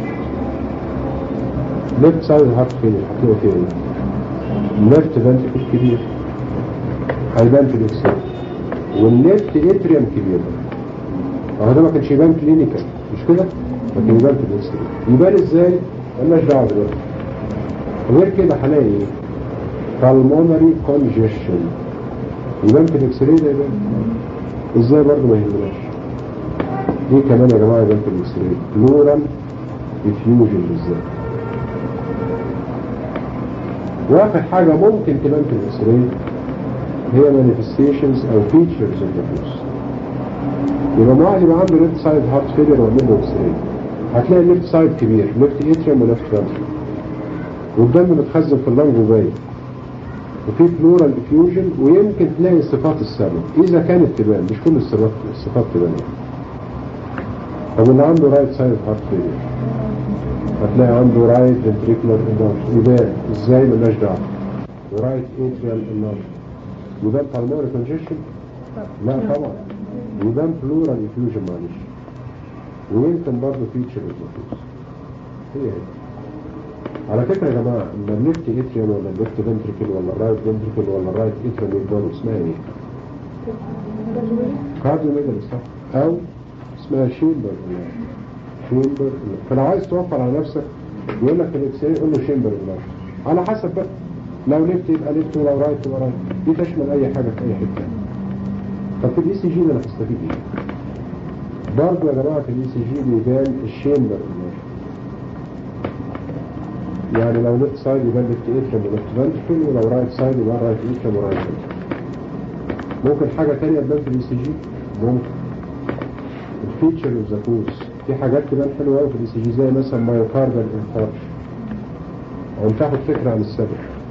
ليفت سايد الهارت فيلير هتلاقوا فيه إيه؟ الليفت فنتريكل كبير هيبان في الاكس راي والليفت اتريوم كبير. اهو ده ما كانش يبان كلينيكال مش كده؟ لكن يبان في الاكس راي. يبان ازاي؟ مالناش دعوه دلوقتي. غير كده هلاقي ايه؟ pulmonary congestion يبان في الاكس راي. ده يبان ازاي برضه ما يهمناش. دي كمان يا جماعه يبان في الاكس راي pleural effusion بالذات. واخر حاجة ممكن تبان في الاكس راي هي manifestations او features of the fuse. يبقى واحد يبقى عنده left side heart failure وعمل له اكس راي هتلاقي left side كبير left atrium و left ventricle والدم متخزن في اللنج وباين وفي pleural effusion ويمكن تلاقي صفات السبب اذا كانت تبان مش كل الصفات الصفات تبان. طب اللي عنده right side heart failure هتلاقي عنده رايت فنتريكولار انارش يبان ازاي مالناش دعوه ورايت اتريال انارش يبان pulmonary congestion لا طبعا يبان pleural effusion معلش ويمكن برضه فيتشر الزفوس. هي هي. على فكرة يا جماعة ان الليفت اتريوم ولا الليفت فنتريكل ولا الرايت فنتريكل ولا الرايت اتريوم يكبروا اسمها ايه؟ كارديو ميجالي صح؟ او اسمها شيمبر شيمبر. فلو عايز توفر على نفسك يقول لك الاكس راي قول له شيمبر على حسب بقى. لو ليفت يبقى ليفت ولو رايت يبقى رايت. دي تشمل اي حاجة في اي حتة. طب في الاي سي جي انا هستفيد ايه؟ برضه يا جماعة في الاي سي جي بيبان الشيمبر يعني لو ليفت سايد يبقى ليفت اتريوم وليفت فنتريكل ولو رايت سايد يبقى رايت اتريوم ورايت فنتريكل. ممكن حاجة تانية تبان في الاي سي جي ممكن الفيتشر اوف ذا كوز. في حاجات تبان حلوة قوي في الاي سي جي زي مثلا مايوكاردال انفاركشن او تاخد فكرة عن السبب.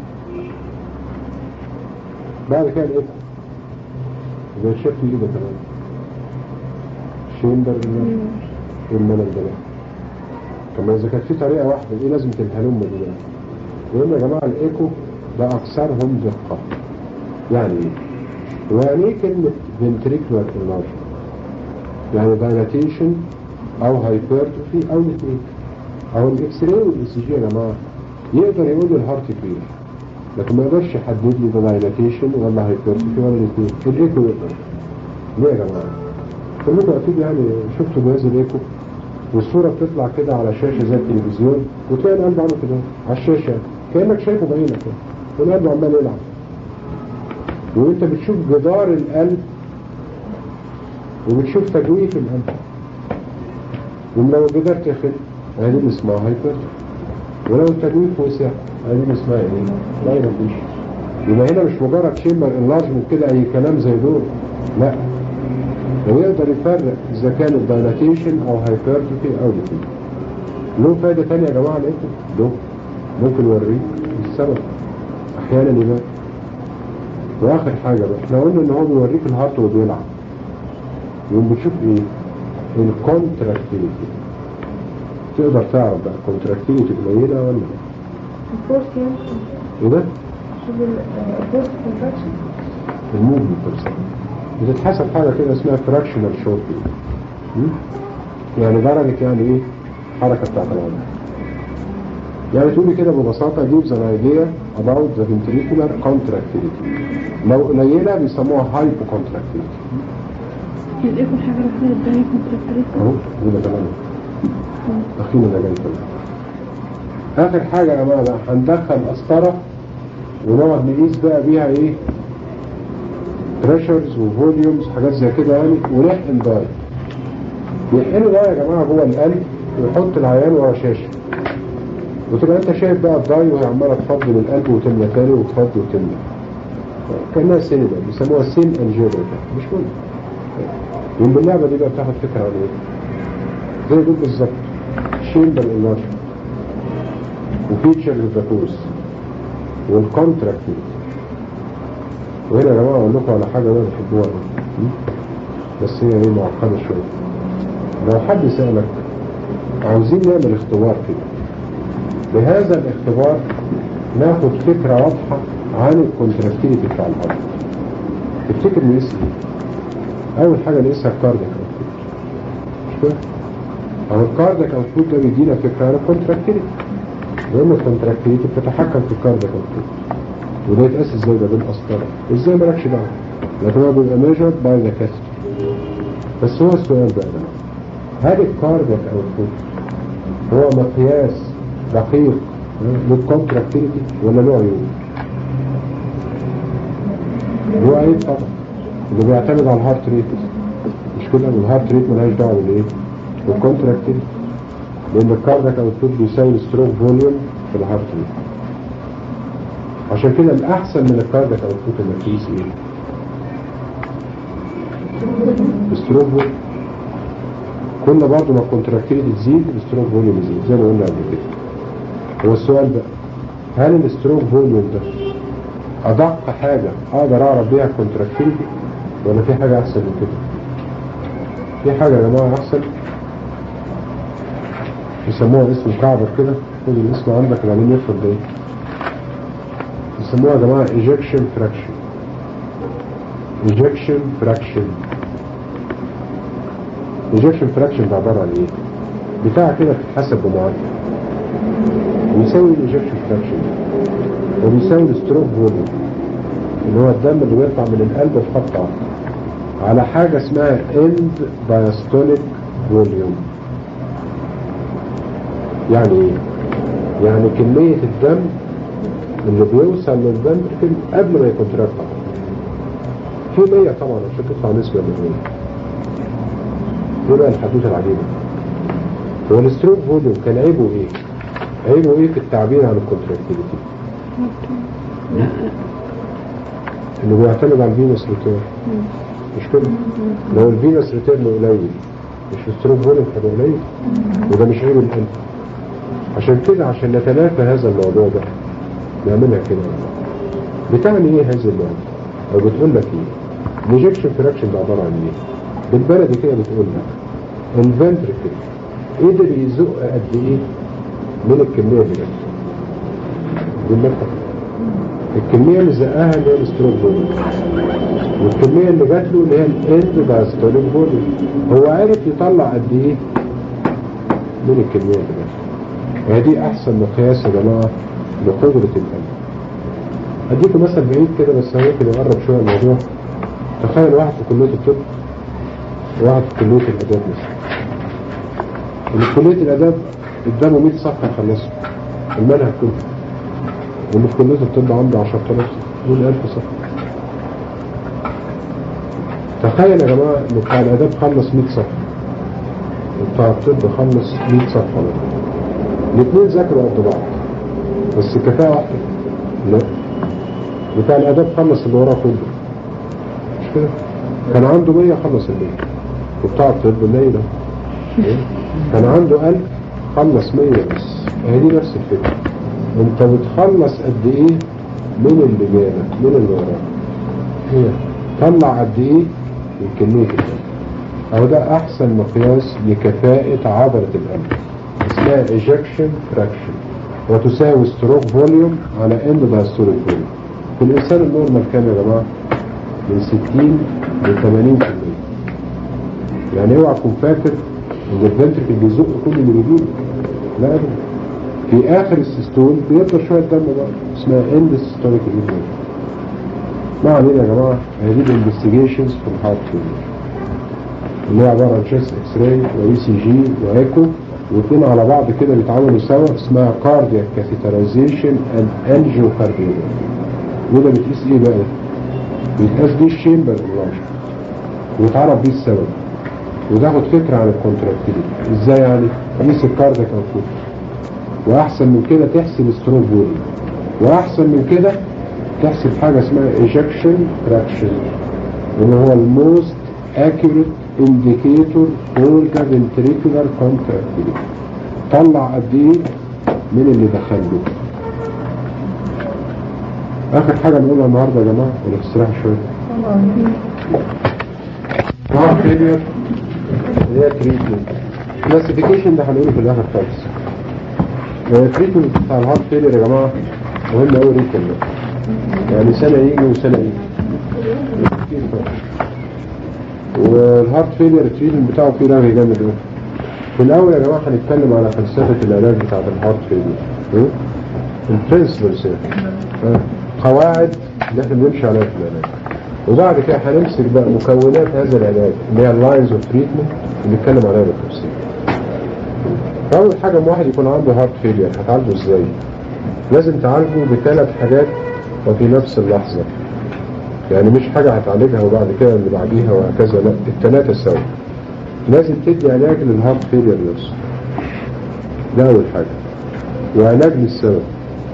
بعد كده الايكو زي الشكل اللي ده كمان شيمبر الملل ده بقى. كمان اذا كانت في طريقة واحدة ايه لازم الهلم دي بقى؟ يقول يا جماعة الايكو ده اكثرهم دقة. يعني ايه؟ يعني ايه كلمة ventricular enlargement؟ يعني dilatation او hypertrophy او الاثنين. او الاكس راي والاي سي جي يا جماعة يقدر يقول لي الهارت كبير لكن ما يقدرش يحدد لي ده dilatation ولا hypertrophy ولا الاثنين. الايكو يقدر. ليه يا جماعة؟ كلكم اكيد يعني شفتوا جهاز الايكو والصورة بتطلع كده على شاشة زي التلفزيون وتلاقي القلب عامل كده على الشاشة كأنك شايفه بعينك كده والقلب عمال يلعب وانت بتشوف جدار القلب وبتشوف تجويف القلب. ولو الجدار تخن هذه اللي اسمها هايبر ولو التجويف وسع هذه اللي اسمها ايه؟ دايلاتيشن. يبقى هنا مش مجرد شيمبر انلارجمنت كده اي كلام زي دول لا. لو يقدر يفرق اذا كان الدايلاتيشن او هايبرتروفي او الاثنين. له فايدة تانية يا جماعة الايكو له ممكن يوريك السبب احيانا يبقى. واخر حاجة بقى احنا قلنا ان هو بيوريك الهارت وهو بيلعب يوم بتشوف ايه؟ الكونتراكتيليتي. تقدر تعرف بقى الكونتراكتيليتي قليلة ولا الفورس يعني ايه ده؟ شوف الفورس كونتراكشن الموفمنت بس بتتحسب حاجة كده اسمها فراكشنال شورت يعني درجة يعني ايه حركة بتاعت العضلة. يعني تقولي كده ببساطة gives an idea about the ventricular contractility. لو قليلة بيسموها hypocontractility. الايكو الحاجة الوحيدة اللي بتبين contractility اهو ده كلام اخينا ده جاي كلام. اخر حاجة يا جماعة بقى هندخل قسطرة ونقعد نقيس بقى بيها ايه بريشرز وفوليومز حاجات زي كده يعني ونحقن داي. يحقنوا داي يا جماعة جوه القلب ويحط العيان ورا شاشة وتبقى انت شايف بقى الداي وهي عمالة تفضي من القلب وتملى تاني وتفضي وتملى كأنها سينما بيسموها سين انجيوجرافي مش مهم. ومن باللعبة دي بقى بتاخد فكرة عن ايه زي دول بالظبط شيمبر انلارجمنت وفيتشر الفاكوس والكونتراكتيليتي. وهنا يا جماعة اقول لكم على حاجة انا بحبوها بس هي ايه معقدة شوية. لو حد سألك عاوزين نعمل اختبار كده بهذا الاختبار ناخد فكرة واضحة عن الكونتراكتيليتي بتاع الهارت تفتكر نقيس ايه؟ اول حاجة نقيسها الكاردياك اوتبوت مش كده؟ او الكاردياك اوتبوت ده بيدينا فكرة عن الكونتراكتيليتي لان الكونتراكتيليتي بتتحكم في الكاردياك اوتبوت وده يتقاس ازاي ده بالقسطرة ازاي مالكش دعوة لكن هو بيبقى ميجرد باي ذا كاست. بس هو السؤال بقى ده هل الكاردياك اوتبوت هو مقياس دقيق للكونتراكتيليتي ولا له عيوب؟ له عيب طبعا اللي بيعتمد على الهارت ريت مش كده الهارت ريت ملهاش دعوه بالايه؟ بالكونتراكتيليتي لان الكاردياك اوتبوت بيساوي ستروك فوليوم في الهارت ريت. عشان كده الاحسن من الكاردياك اوتبوت انك تقيس ايه؟ ستروك فوليوم. كل برضه ما الكونتراكتيليتي تزيد الستروك فوليوم يزيد زي ما قلنا قبل كده. هو السؤال بقى هل الستروك فوليوم ده ادق حاجة اقدر اعرف بيها الكونتراكتيليتي ولا في حاجة احسن من كده؟ في حاجة يا جماعة احسن يسموها اسم كعبر كده خد الاسم عندك وبعدين يفرض ده يسموها يا جماعة ejection fraction ejection fraction الايجكشن فراكشن ده عباره عن ايه؟ بتاع كده بتتحسب بمعادله ويساوي الايجكشن فراكشن وبيساوي الستروك فوليوم اللي هو الدم اللي بيطلع من القلب في خط عرض على حاجه اسمها اند دايستوليك فوليوم. يعني ايه؟ يعني كميه الدم اللي بيوصل للفنتركل قبل ما يكونتراكت في مية طبعا عشان تطلع نسبه من مية. دي بقى الحدوثه العجيبه. هو الستروك فوليوم كان عيبه ايه؟ عيبه ايه في التعبير عن الكونتراكتيليتي؟ انه بيعتمد على الفينوس ريتيرن. مش كده؟ لو الفينوس ريتيرن قليل مش الستروك فوليوم هيبقى قليل، وده مش عيب القلب. عشان كده عشان نتلافى هذا الموضوع ده نعملها كده. بتعني ايه هذه المعادله؟ او بتقول لك ايه؟ الايجكشن فراكشن ده عباره عن ايه؟ بالبلدي كده بتقول لك الفنتركل قدر يزق قد ايه من الكميه اللي جت. دي النقطه. الكميه اللي زقها اللي هي الستروك فوليوم، والكميه اللي جات له اللي هي الاند دايستوليك فوليوم. هو عارف يطلع قد ايه من الكميه اللي جات. وهذه احسن مقياس يا جماعه لقدره القلب. اديكم مثل بعيد كده بس ممكن يقرب شويه الموضوع. تخيل واحد في كليه الطب وواحد في كليه الاداب مثلا. اللي في كليه الاداب قدامه مية صفحه يخلصوا المنهج كله، واللي في كليه الطب عنده عشرة آلاف صفحه دول ألف صفحه. تخيل يا جماعه ان بتاع الاداب خلص مية صفحه وبتاع الطب خلص مية صفحه. الاثنين ذاكروا قد بعض بس الكفاءه واحده. لا، بتاع الاداب خلص اللي وراه كله مش كده؟ كان عنده مية خلص المية، وبتاع الطب مية ده كان عنده ألف خلص مية بس. هي دي نفس الفكره. انت بتخلص قد ايه من اللي جالك من اللي وراك. هي طلع قد ايه من كميه الدم. او ده احسن مقياس لكفاءه عضله القلب، اسمها ejection fraction وتساوي ستروك فوليوم على end diastolic volume. في الإنسان النورمال كام يا جماعة؟ من ستين ل ثمانين بالمية. يعني اوعى تكون فاكر ان الفنتركل بيزق كل اللي بيجيله. لا ابدا. في اخر السيستول بيفضل شويه دم بقى اسمها end systolic volume. ما علينا يا جماعه. هذه الانفستيجيشنز في الهارت فيلير اللي هي عباره عن تشيست اكس راي واي سي جي وايكو واثنين على بعض كده بيتعاملوا سوا اسمها كاردياك كاثيترايزيشن اند انجيوكارديوجرافي. وده بتقيس ايه بقى؟ بيتقاس بيه الشيمبر انلارجمنت ويتعرف بيه السبب وتاخد فكره عن الكونتراكتيليتي. ازاي يعني؟ تقيس الكاردياك اوتبوت، واحسن من كده تحسب ستروك فوليوم، واحسن من كده تحسب حاجه اسمها ايجكشن فراكشن اللي هو الموست accurate indicator for the ventricular contractility. طلع قد ايه من اللي دخله. اخر حاجه نقولها النهارده يا جماعه ولا تستريحوا شويه؟ هارت فيلير اللي هي تريتمنت. كلاسيفيكيشن ده هنقوله في الاخر خالص. التريتمنت بتاع الهارت فيلير يا جماعه مهم قوي ريتم ده. يعني سنه يجي وسنه يجي. والهارت فيلير التريتمنت بتاعه فيه رغي جامد قوي. في الاول يا جماعه هنتكلم على فلسفه العلاج بتاعت الهارت فيلير. البرنسبلز قواعد اللي احنا بنمشي عليها في العلاج. وبعد كده هنمسك بقى مكونات هذا العلاج اللي هي اللاينز اوف تريتمنت اللي بنتكلم عليها بالتفصيل. اول حاجه لما واحد يكون عنده هارت فيلير هتعالجه ازاي؟ لازم تعالجه بثلاث حاجات وفي نفس اللحظه. يعني مش حاجه هتعالجها وبعد كده اللي بعديها وهكذا، لا، الثلاثه سوا. لازم تدي علاج للهارت فيلير نفسه. ده اول حاجه. وعلاج للسبب.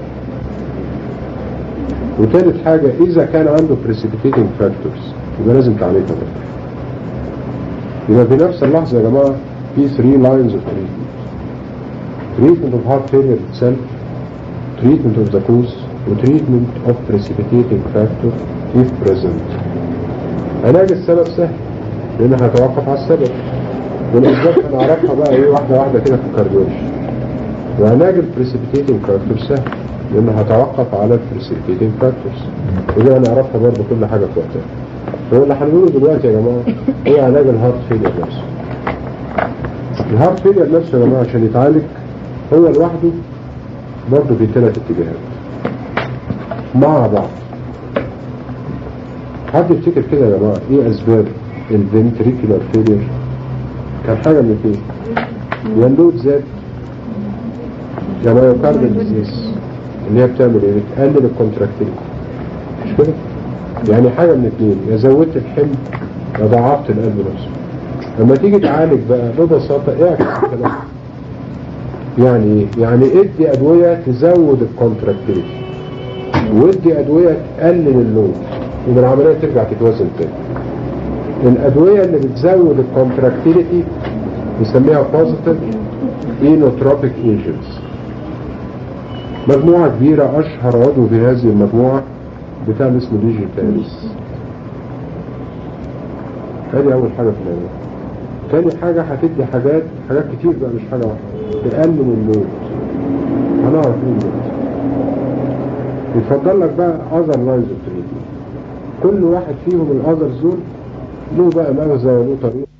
وثالث حاجة إذا كان عنده precipitating factors يبقى لازم تعالجها بقى. يبقى في نفس اللحظة يا جماعة في three lines of treatment. Treatment of heart failure itself, treatment of the cause, و treatment of precipitating factor if present. علاج السبب سهل لأن هتوقف على السبب، والأسباب هنعرفها بقى إيه واحدة واحدة كده في الكارديولوجي. وعلاج ال precipitating factor سهل لأنه هتوقف على البريسيبيتيتنج فاكتورز، ودي هنعرفها برضه كل حاجة في وقتها. واللي هنقوله دلوقتي يا جماعة هو علاج الهارت فيلير نفسه. الهارت فيلير نفسه يا جماعه عشان يتعالج هو لوحده برضه في ثلاث اتجاهات مع بعض. حد يفتكر كده يا جماعه ايه اسباب الفنتريكولار فيلير؟ كان حاجه من الاثنين، يا اللود زاد يا مايوكاردال ديزيز اللي هي بتعمل ايه؟ بتقلل الكونتراكتيليتي، مش كده؟ يعني حاجه من الاثنين، يا زودت الحمل يا ضعفت القلب نفسه. لما تيجي تعالج بقى ببساطه اعكس الكلام. يعني ايه؟ يعني ادي ادويه تزود الكونتراكتيليتي وادي ادويه تقلل اللود ومن العمليه ترجع تتوازن تاني. الادويه اللي بتزود الكونتراكتيليتي بنسميها بوزيتيف اينوتروبيك ايجنتس. مجموعه كبيره، اشهر عضو في هذه المجموعه بتاع اسمه ديجيتاليس. هذه اول حاجه في الموضوع. تاني حاجه هتدي حاجات حاجات كتير بقى مش حاجه واحده تقلل اللود. هنعرف ايه دلوقتي. يتفضل لك بقى اذر لاينز اوف تريتمنت. كل واحد فيهم الاذر زون له بقى مغزى وله طريقه.